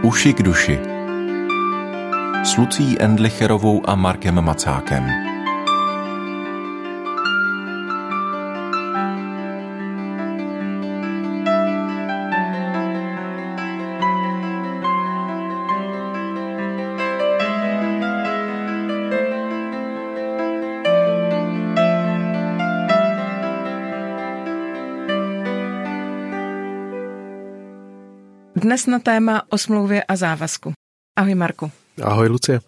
Uši k duši s Lucií Endlicherovou a Markem Macákem. Dnes na téma o smlouvě a závazku. Ahoj Marku. Ahoj Lucie.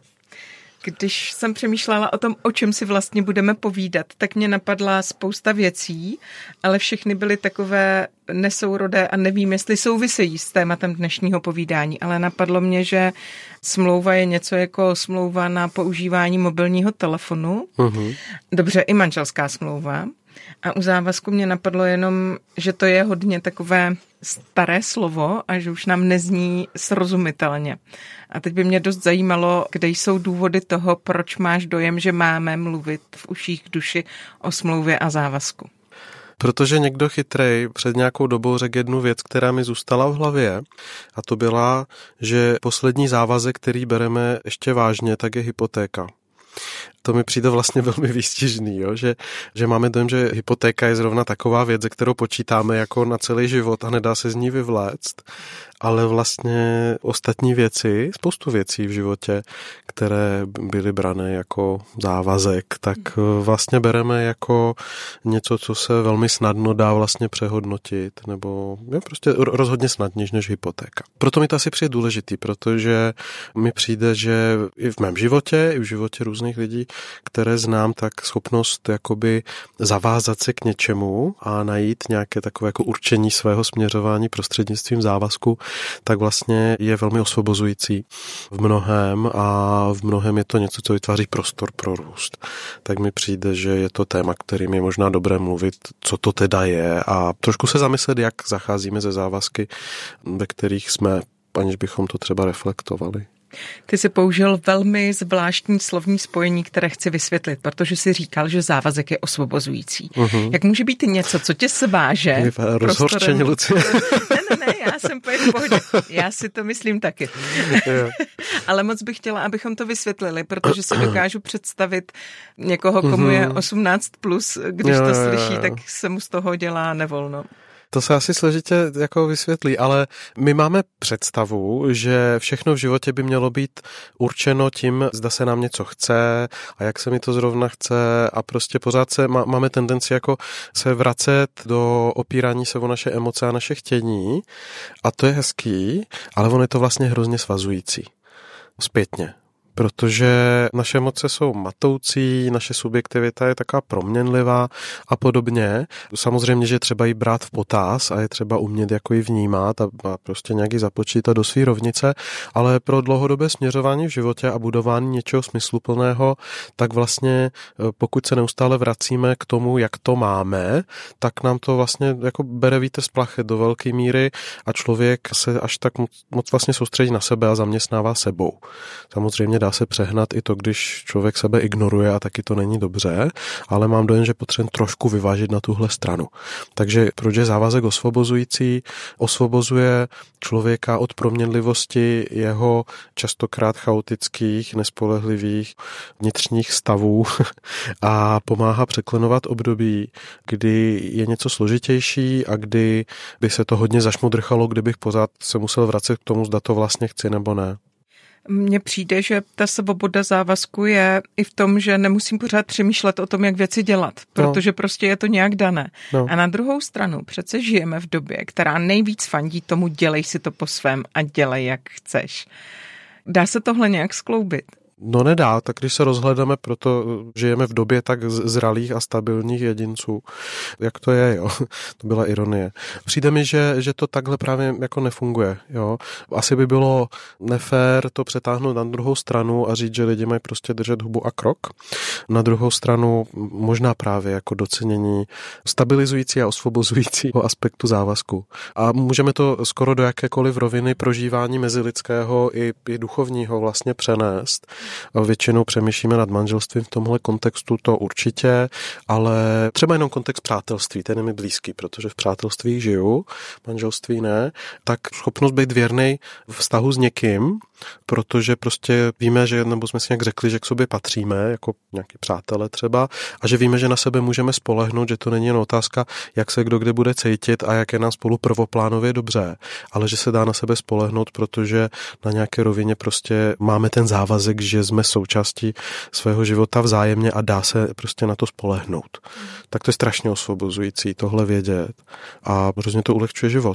Když jsem přemýšlela o tom, o čem si vlastně budeme povídat, tak mě napadla spousta věcí, ale všechny byly takové nesourodé a nevím, jestli souvisejí s tématem dnešního povídání, ale napadlo mě, že smlouva je něco jako smlouva na používání mobilního telefonu. Dobře, i manželská smlouva. A u závazku mě napadlo jenom, že to je hodně takové staré slovo a že už nám nezní srozumitelně. A teď by mě dost zajímalo, kde jsou důvody toho, proč máš dojem, že máme mluvit v uších k duši o smlouvě a závazku. Protože někdo chytrej před nějakou dobou řekl jednu věc, která mi zůstala v hlavě, a to byla, že poslední závazek, který bereme ještě vážně, tak je hypotéka. To mi přijde vlastně velmi výstižný, jo? Že máme dojem, že hypotéka je zrovna taková věc, ze kterou počítáme jako na celý život a nedá se z ní vyvléct, ale vlastně ostatní věci, spoustu věcí v životě, které byly brané jako závazek, tak vlastně bereme jako něco, co se velmi snadno dá vlastně přehodnotit, nebo je prostě rozhodně snadnější než hypotéka. Proto mi to asi přijde důležitý, protože mi přijde, že i v mém životě, i v životě různých lidí, které znám, tak schopnost jakoby zavázat se k něčemu a najít nějaké takové jako určení svého směřování prostřednictvím závazku, tak vlastně je velmi osvobozující v mnohém a v mnohém je to něco, co vytváří prostor pro růst. Tak mi přijde, že je to téma, kterým je možná dobré mluvit, co to teda je a trošku se zamyslet, jak zacházíme ze závazky, ve kterých jsme, aniž bychom to třeba reflektovali. Ty jsi použil velmi zvláštní slovní spojení, které chci vysvětlit, protože jsi říkal, že závazek je osvobozující. Jak může být něco, co tě sváže? Rozhořčení, Lucie. Ne, já jsem v pohodě. Já si to myslím taky. Ale moc bych chtěla, abychom to vysvětlili, protože si dokážu představit někoho, komu je 18+, když to slyší, tak se mu z toho dělá nevolno. To se asi složitě jako vysvětlí, ale my máme představu, že všechno v životě by mělo být určeno tím, zda se nám něco chce a jak se mi to zrovna chce a prostě pořád máme tendenci jako se vracet do opírání se o naše emoce a naše chtění a to je hezký, ale ono je to vlastně hrozně svazující. Zpětně. Protože naše emoce jsou matoucí, naše subjektivita je taková proměnlivá a podobně. Samozřejmě, že třeba ji brát v potaz a je třeba umět jako ji vnímat a prostě nějak ji započítat do své rovnice, ale pro dlouhodobé směřování v životě a budování něčeho smysluplného, tak vlastně pokud se neustále vracíme k tomu, jak to máme, tak nám to vlastně jako bere vítr z plachet do velké míry a člověk se až tak moc vlastně soustředí na sebe a zaměstnává sebou. Samozřejmě dá se přehnat i to, když člověk sebe ignoruje a taky to není dobře, ale mám dojem, že potřebujeme trošku vyvážit na tuhle stranu. Takže proč je závazek osvobozující? Osvobozuje člověka od proměnlivosti jeho častokrát chaotických, nespolehlivých vnitřních stavů a pomáhá překlenovat období, kdy je něco složitější a kdy by se to hodně zašmudrchalo, kdybych pořád se musel vracet k tomu, zda to vlastně chci nebo ne. Mně přijde, že ta svoboda závazku je i v tom, že nemusím pořád přemýšlet o tom, jak věci dělat, protože prostě je to nějak dané. A na druhou stranu přece žijeme v době, která nejvíc fandí tomu dělej si to po svém a dělej, jak chceš. Dá se tohle nějak skloubit? No nedá, tak když se rozhledáme, proto žijeme v době tak zralých a stabilních jedinců. Jak to je, jo? To byla ironie. Přijde mi, že to takhle právě jako nefunguje, jo? Asi by bylo nefér to přetáhnout na druhou stranu a říct, že lidi mají prostě držet hubu a krok. Na druhou stranu možná právě jako docenění stabilizující a osvobozujícího aspektu závazku. A můžeme to skoro do jakékoliv roviny prožívání mezilidského i duchovního vlastně přenést. Většinou přemýšlíme nad manželstvím v tomhle kontextu, to určitě, ale třeba jenom kontext přátelství, ten je mi blízký, protože v přátelství žiju, manželství ne, tak schopnost být věrnej vztahu s někým, protože prostě víme, že, nebo jsme si nějak řekli, že k sobě patříme, jako nějaký přátelé třeba, a že víme, že na sebe můžeme spolehnout, že to není jen otázka, jak se kdo kde bude cítit a jak je nám spolu prvoplánově dobře, ale že se dá na sebe spolehnout, protože na nějaké rovině prostě máme ten závazek, že jsme součástí svého života vzájemně a dá se prostě na to spolehnout. Tak to je strašně osvobozující tohle vědět a hrozně to ulehčuje život.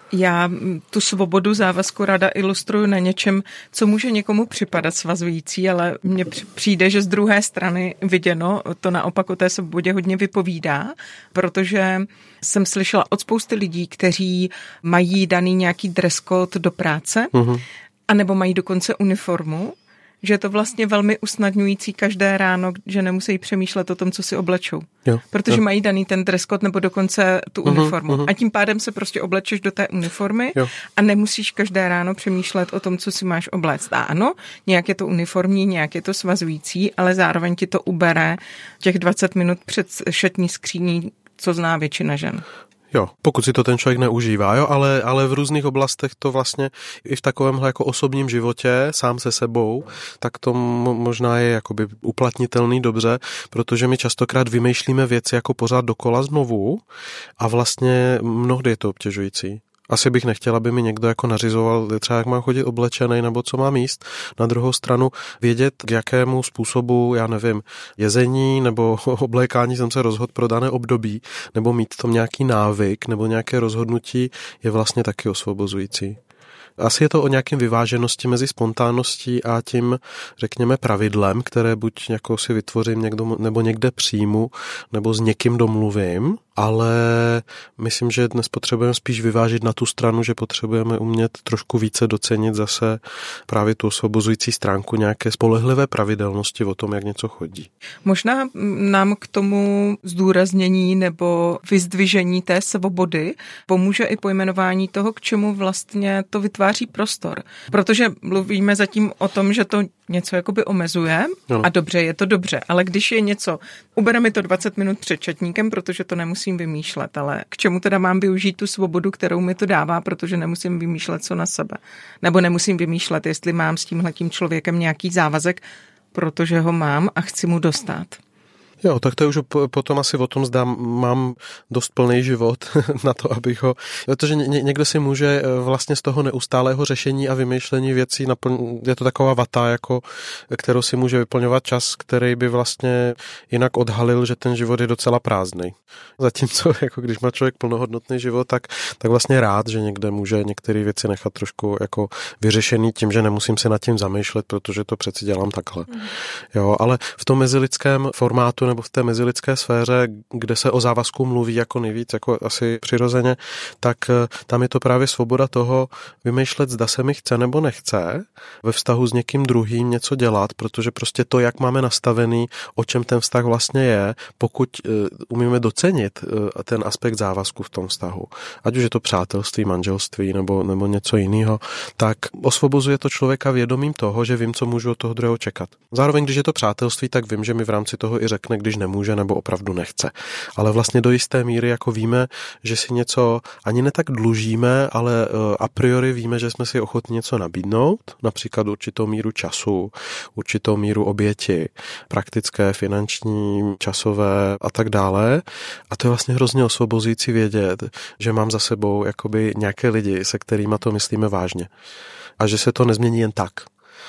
Já tu svobodu závazku ráda ilustruju na něčem, co může někomu připadat svazující, ale mně přijde, že z druhé strany viděno to naopak o té svobodě hodně vypovídá, protože jsem slyšela od spousty lidí, kteří mají daný nějaký dress code do práce, anebo mají dokonce uniformu, že je to vlastně velmi usnadňující každé ráno, že nemusí přemýšlet o tom, co si oblečou. Protože mají daný ten dress code nebo dokonce tu uniformu. A tím pádem se prostě oblečeš do té uniformy a nemusíš každé ráno přemýšlet o tom, co si máš obléct. A ano, nějak je to uniformní, nějak je to svazující, ale zároveň ti to ubere těch 20 minut před šatní skříní, co zná většina žen. Jo, pokud si to ten člověk neužívá, jo, ale v různých oblastech to vlastně i v takovémhle jako osobním životě, sám se sebou, tak to možná je jakoby uplatnitelný dobře, protože my častokrát vymýšlíme věci jako pořád dokola znovu a vlastně mnohdy je to obtěžující. Asi bych nechtěl, aby mi někdo jako nařizoval, třeba jak mám chodit oblečený nebo co mám jíst. Na druhou stranu vědět, k jakému způsobu, já nevím, jezení nebo oblékání jsem se rozhodl pro dané období, nebo mít v tom nějaký návyk nebo nějaké rozhodnutí je vlastně taky osvobozující. Asi je to o nějakém vyváženosti mezi spontánností a tím, řekněme, pravidlem, které buď jako si vytvořím nebo někde přijmu, nebo s někým domluvím, ale myslím, že dnes potřebujeme spíš vyvážit na tu stranu, že potřebujeme umět trošku více docenit zase právě tu osvobozující stránku nějaké spolehlivé pravidelnosti o tom, jak něco chodí. Možná nám k tomu zdůraznění nebo vyzdvižení té svobody pomůže i pojmenování toho, k čemu vlastně to vytváří prostor. Protože mluvíme zatím o tom, že to něco jakoby omezuje a dobře, je to dobře, ale když je něco, ubere mi to 20 minut před četníkem, protože to nemusím vymýšlet, ale k čemu teda mám využít tu svobodu, kterou mi to dává, protože nemusím vymýšlet co na sebe. Nebo nemusím vymýšlet, jestli mám s tímhletím člověkem nějaký závazek, protože ho mám a chci mu dostat. Jo, tak to je už potom asi o tom, zda mám dost plný život na to, abych ho... Protože někdo si může vlastně z toho neustálého řešení a vymýšlení věcí je to taková vata, jako, kterou si může vyplňovat čas, který by vlastně jinak odhalil, že ten život je docela prázdný. Zatímco, jako když má člověk plnohodnotný život, tak vlastně rád, že někde může některé věci nechat trošku jako vyřešený tím, že nemusím se nad tím zamýšlet, protože to přeci dělám takhle. Jo, ale v tom mezilidském formátu nebo v té mezilidské sféře, kde se o závazku mluví jako nejvíc, jako asi přirozeně, tak tam je to právě svoboda toho vymýšlet, zda se mi chce nebo nechce ve vztahu s někým druhým něco dělat, protože prostě to, jak máme nastavený, o čem ten vztah vlastně je, pokud umíme docenit ten aspekt závazku v tom vztahu, ať už je to přátelství, manželství nebo něco jiného, tak osvobozuje to člověka vědomím toho, že vím, co můžu od toho druhého čekat. Zároveň, když je to přátelství, tak vím, že mi v rámci toho i řekne, když nemůže nebo opravdu nechce. Ale vlastně do jisté míry jako víme, že si něco ani ne tak dlužíme, ale a priori víme, že jsme si ochotni něco nabídnout, například určitou míru času, určitou míru oběti, praktické, finanční, časové a tak dále. A to je vlastně hrozně osvobozující vědět, že mám za sebou jakoby nějaké lidi, se kterými to myslíme vážně. A že se to nezmění jen tak.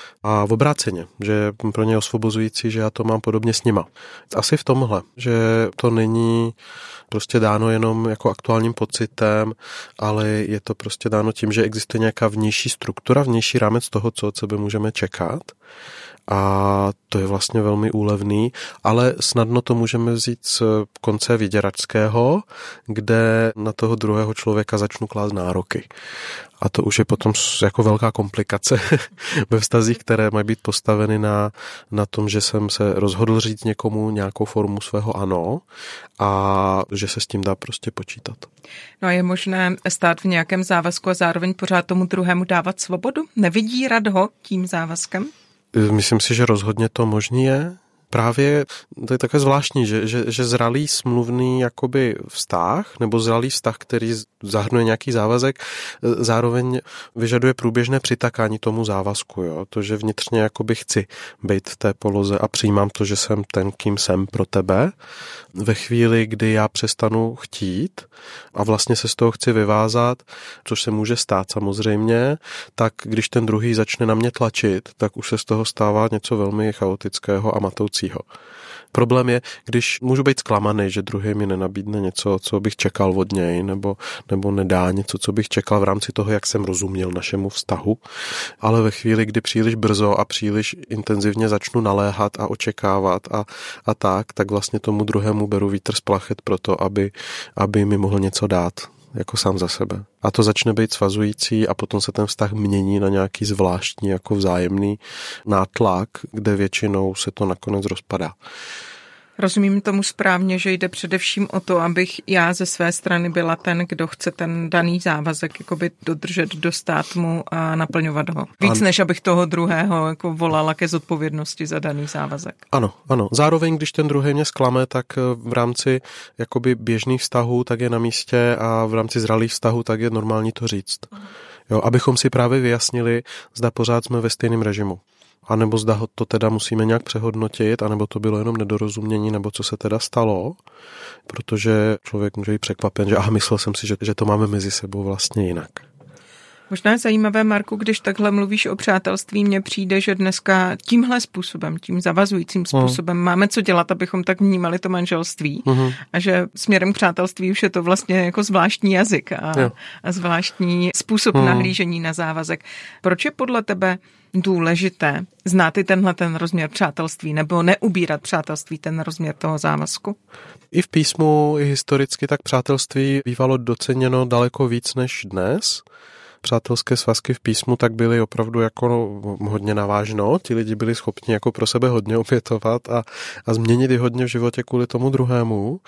A v obráceně, že je pro ně osvobozující, že já to mám podobně s nima. Asi v tomhle, že to není prostě dáno jenom jako aktuálním pocitem, ale je to prostě dáno tím, že existuje nějaká vnější struktura, vnější rámec toho, co od sebe můžeme čekat. A to je vlastně velmi úlevný, ale snadno to můžeme vzít z konce vyděračského, kde na toho druhého člověka začnu klást nároky. A to už je potom jako velká komplikace ve vztazích, které mají být postaveny na tom, že jsem se rozhodl říct někomu nějakou formu svého ano a že se s tím dá prostě počítat. No a je možné stát v nějakém závazku a zároveň pořád tomu druhému dávat svobodu? Nevydírat ho tím závazkem? Myslím si, že rozhodně to možný je. Právě to je takové zvláštní, že zralý smluvný jakoby vztah, nebo zralý vztah, který zahrnuje nějaký závazek, zároveň vyžaduje průběžné přitakání tomu závazku. Jo? To, že vnitřně jakoby chci být v té poloze a přijímám to, že jsem ten, kým jsem pro tebe. Ve chvíli, kdy já přestanu chtít a vlastně se z toho chci vyvázat, což se může stát samozřejmě, tak když ten druhý začne na mě tlačit, tak už se z toho stává něco velmi chaotického a matoucího. Problém je, když můžu být zklamaný, že druhý mi nenabídne něco, co bych čekal od něj, nebo nedá něco, co bych čekal v rámci toho, jak jsem rozuměl našemu vztahu. Ale ve chvíli, kdy příliš brzo a příliš intenzivně začnu naléhat a očekávat a tak vlastně tomu druhému beru vítr z plachet proto, aby mi mohl něco dát. Jako sám za sebe. A to začne být svazující a potom se ten vztah mění na nějaký zvláštní jako vzájemný nátlak, kde většinou se to nakonec rozpadá. Rozumím tomu správně, že jde především o to, abych já ze své strany byla ten, kdo chce ten daný závazek jakoby dodržet, dostát mu a naplňovat ho. Víc než abych toho druhého jako volala ke zodpovědnosti za daný závazek. Ano. Zároveň, když ten druhý mě zklame, tak v rámci jakoby běžných vztahů tak je na místě a v rámci zralých vztahů tak je normální to říct. Jo, abychom si právě vyjasnili, zda pořád jsme ve stejném režimu. A nebo zda to teda musíme nějak přehodnotit, anebo to bylo jenom nedorozumění, nebo co se teda stalo, protože člověk může být překvapen, že myslel jsem si, že to máme mezi sebou vlastně jinak. Možná je zajímavé, Marku, když takhle mluvíš o přátelství, mně přijde, že dneska tímhle způsobem, tím zavazujícím způsobem máme co dělat, abychom tak vnímali to manželství a že směrem k přátelství už je to vlastně jako zvláštní jazyk a zvláštní způsob nahlížení na závazek. Proč je podle tebe důležité znát i ten rozměr přátelství nebo neubírat přátelství ten rozměr toho závazku? I v písmu, i historicky tak přátelství bývalo doceněno daleko víc než dnes. Přátelské svazky v písmu tak byly opravdu jako hodně navážno. Ti lidi byli schopni jako pro sebe hodně opětovat a změnit i hodně v životě kvůli tomu druhému.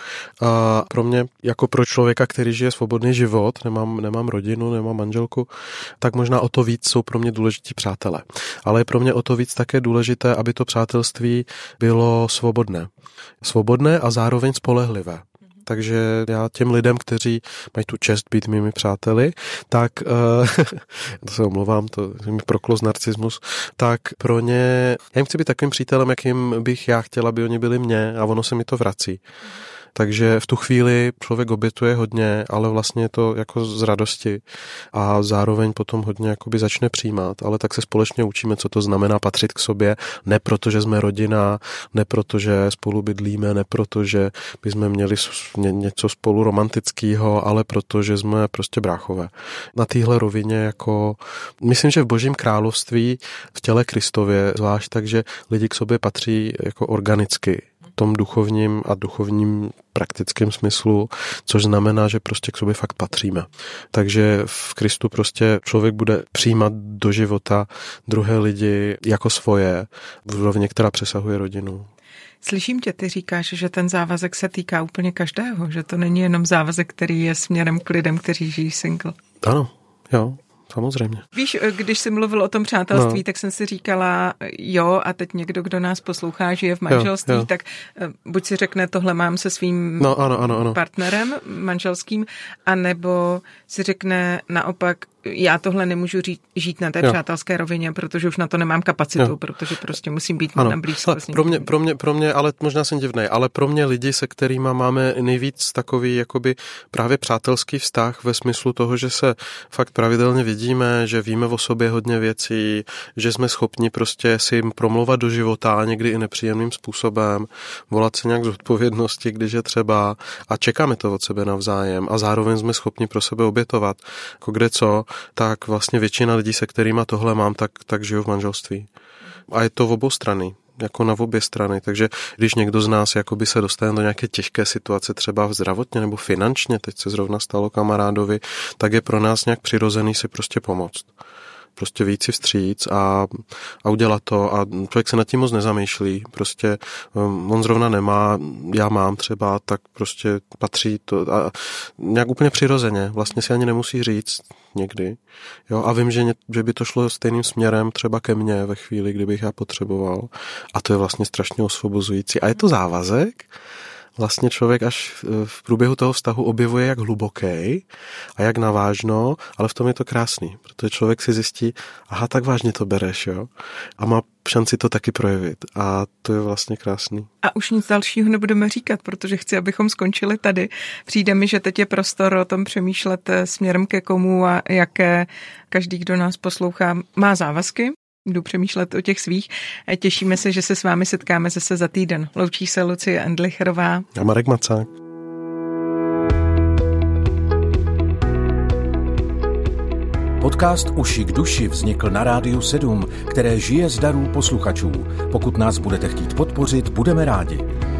A pro mě, jako pro člověka, který žije svobodný život, nemám rodinu, nemám manželku, tak možná o to víc jsou pro mě důležití přátelé. Ale je pro mě o to víc také důležité, aby to přátelství bylo svobodné. Svobodné a zároveň spolehlivé. Takže já těm lidem, kteří mají tu čest být mými přáteli, tak, to se omlouvám, to je mi proklos narcismus, tak pro ně, já jim chci být takovým přítelem, jakým bych já chtěla, aby oni byli mě a ono se mi to vrací. Takže v tu chvíli člověk obětuje hodně, ale vlastně je to jako z radosti a zároveň potom hodně jakoby začne přijímat, ale tak se společně učíme, co to znamená patřit k sobě, ne proto, že jsme rodina, ne proto, že spolu bydlíme, ne proto, že bychom měli něco spolu romantického, ale proto, že jsme prostě bráchové. Na téhle rovině jako, myslím, že v Božím království v těle Kristově, zvlášť takže lidi k sobě patří jako organicky, tom duchovním a duchovním praktickém smyslu, což znamená, že prostě k sobě fakt patříme. Takže v Kristu prostě člověk bude přijímat do života druhé lidi jako svoje v úrovni, která přesahuje rodinu. Slyším tě, ty říkáš, že ten závazek se týká úplně každého, že to není jenom závazek, který je směrem k lidem, kteří žijí single. Ano, jo. Samozřejmě. Víš, když jsi mluvil o tom přátelství, tak jsem si říkala, jo, a teď někdo, kdo nás poslouchá, žije v manželství, jo. Tak buď si řekne, tohle mám se svým partnerem manželským, anebo si řekne naopak, já tohle nemůžu žít na té přátelské rovině, protože už na to nemám kapacitu, protože prostě musím být na blízko. Pro mě, ale možná jsem divnej, ale pro mě lidi, se kterými máme nejvíc takový jakoby právě přátelský vztah ve smyslu toho, že se fakt pravidelně vidíme, že víme o sobě hodně věcí, že jsme schopni prostě si jim promlouvat do života, někdy i nepříjemným způsobem, volat se nějak z odpovědnosti, když je třeba a čekáme to od sebe navzájem a zároveň jsme schopni pro sebe obětovat, jako kde co, tak vlastně většina lidí, se kterýma tohle mám, tak žiju v manželství. A je to v obou strany, jako na obě strany. Takže když někdo z nás jakoby se dostane do nějaké těžké situace, třeba zdravotně nebo finančně, teď se zrovna stalo kamarádovi, tak je pro nás nějak přirozený si prostě pomoct. prostě vyjít si vstříc a udělat to a člověk se nad tím moc nezamýšlí. Prostě on zrovna nemá, já mám třeba, tak prostě patří to a nějak úplně přirozeně. Vlastně si ani nemusí říct někdy. Jo, a vím, že by to šlo stejným směrem třeba ke mně ve chvíli, kdybych já potřeboval. A to je vlastně strašně osvobozující. A je to závazek. Vlastně člověk až v průběhu toho vztahu objevuje, jak hluboký a jak navážno, ale v tom je to krásný, protože člověk si zjistí, aha, tak vážně to bereš, jo? A má šanci to taky projevit a to je vlastně krásný. A už nic dalšího nebudeme říkat, protože chci, abychom skončili tady. Přijde mi, že teď je prostor o tom přemýšlet směrem ke komu a jaké každý, kdo nás poslouchá, má závazky. Jdu přemýšlet o těch svých. Těšíme se, že se s vámi setkáme zase za týden. Loučí se Lucie Endlicherová a Marek Macák. Podcast Uši k duši vznikl na Rádiu 7, které žije z darů posluchačů. Pokud nás budete chtít podpořit, budeme rádi.